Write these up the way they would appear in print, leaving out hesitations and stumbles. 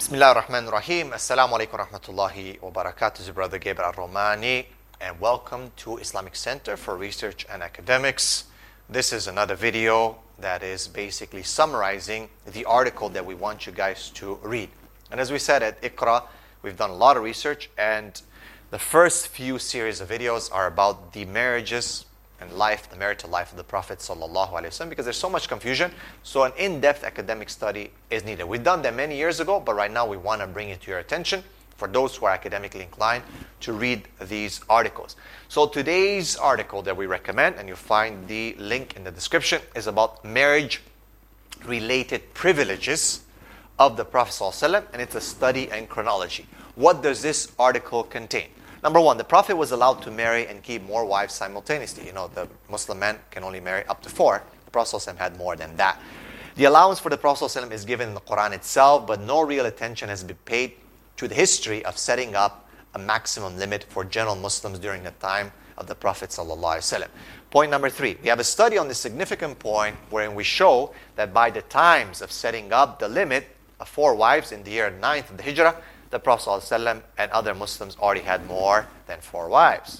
Bismillah ar-Rahman ar-Rahim. Assalamu alaikum rahmatullahi wa barakatuh. This is Brother Gabriel Romani, and welcome to Islamic Center for Research and Academics. This is another video that is basically summarizing the article that we want you guys to read. And as we said at Iqra, we've done a lot of research, and the first few series of videos are about the marriages and life, the marital life of the Prophet ﷺ, because there's so much confusion. So an in-depth academic study is needed. We've done that many years ago, but right now we want to bring it to your attention for those who are academically inclined to read these articles. So today's article that we recommend, and you'll find the link in the description, is about marriage-related privileges of the Prophet ﷺ, and it's a study and chronology. What does this article contain? Number one, the Prophet was allowed to marry and keep more wives simultaneously. You know, the Muslim man can only marry up to 4. The Prophet ﷺ had more than that. The allowance for the Prophet ﷺ is given in the Quran itself, but no real attention has been paid to the history of setting up a maximum limit for general Muslims during the time of the Prophet ﷺ. Point number 3, we have a study on this significant point wherein we show that by the times of setting up the limit of 4 wives in the year 9th of the Hijrah, the Prophet ﷺ and other Muslims already had more than 4 wives.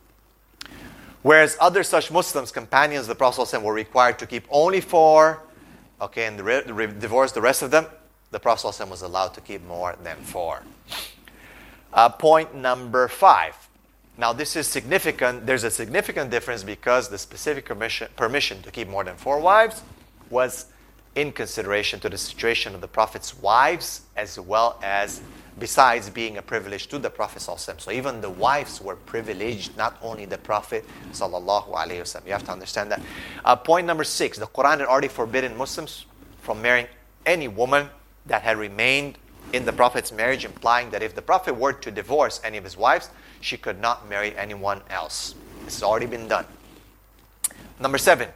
Whereas other such Muslims, companions of the Prophet ﷺ, were required to keep only 4, and divorce the rest of them, the Prophet ﷺ was allowed to keep more than 4. Point number 5. Now this is significant. There's a significant difference because the specific permission to keep more than 4 wives was in consideration to the situation of the Prophet's wives, as well as besides being a privilege to the Prophet ﷺ. So even the wives were privileged, not only the Prophet ﷺ. You have to understand that. Point number 6, the Quran had already forbidden Muslims from marrying any woman that had remained in the Prophet's marriage, implying that if the Prophet were to divorce any of his wives, she could not marry anyone else. This has already been done. Number 7,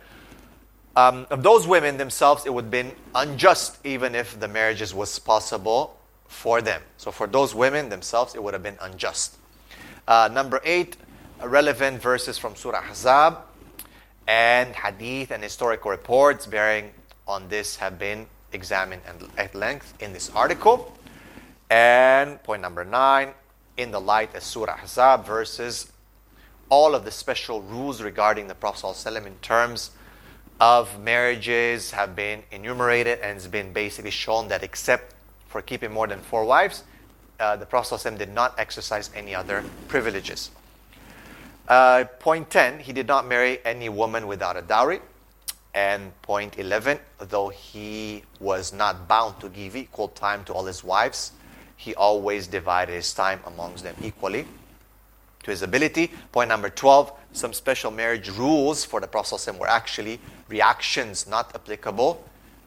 of those women themselves, it would have been unjust even if the marriages was possible for them. So for those women themselves, it would have been unjust. Number 8, relevant verses from Surah Ahzab and hadith and historical reports bearing on this have been examined at length in this article. And point number 9, in the light of Surah Ahzab verses, all of the special rules regarding the Prophet ﷺ in terms of marriages have been enumerated, and it's been basically shown that except for keeping more than 4 wives, the Prophet ﷺ did not exercise any other privileges. Point 10, he did not marry any woman without a dowry. And point 11, though he was not bound to give equal time to all his wives, he always divided his time amongst them equally to his ability. Point number 12, some special marriage rules for the Prophet ﷺ were actually restrictions not applicable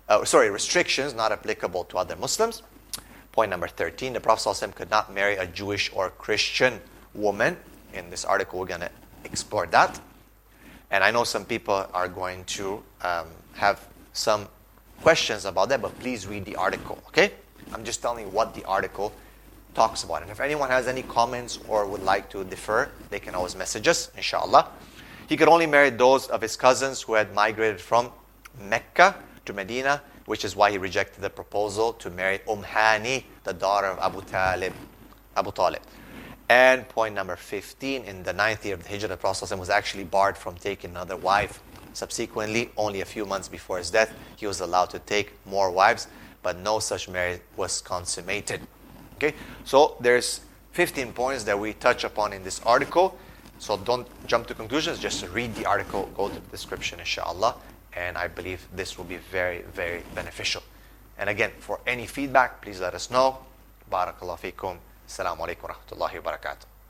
to other Muslims. Point number 13, the Prophet ﷺ could not marry a Jewish or Christian woman. In this article, we're going to explore that. And I know some people are going to have some questions about that, but please read the article, okay? I'm just telling you what the article talks about. And if anyone has any comments or would like to defer, they can always message us, inshallah. He could only marry those of his cousins who had migrated from Mecca to Medina, which is why he rejected the proposal to marry Hani, the daughter of Abu Talib. And point number 15, in the 9th year of the Hijrah, the Prophet ﷺ was actually barred from taking another wife. Subsequently, only a few months before his death, he was allowed to take more wives, but no such marriage was consummated. Okay, so there's 15 points that we touch upon in this article. So don't jump to conclusions, just read the article, go to the description, inshallah. And I believe this will be very, very beneficial. And again, for any feedback, please let us know. Barakallahu feekum. Assalamu alaikum wa rahmatullahi wa barakatuh.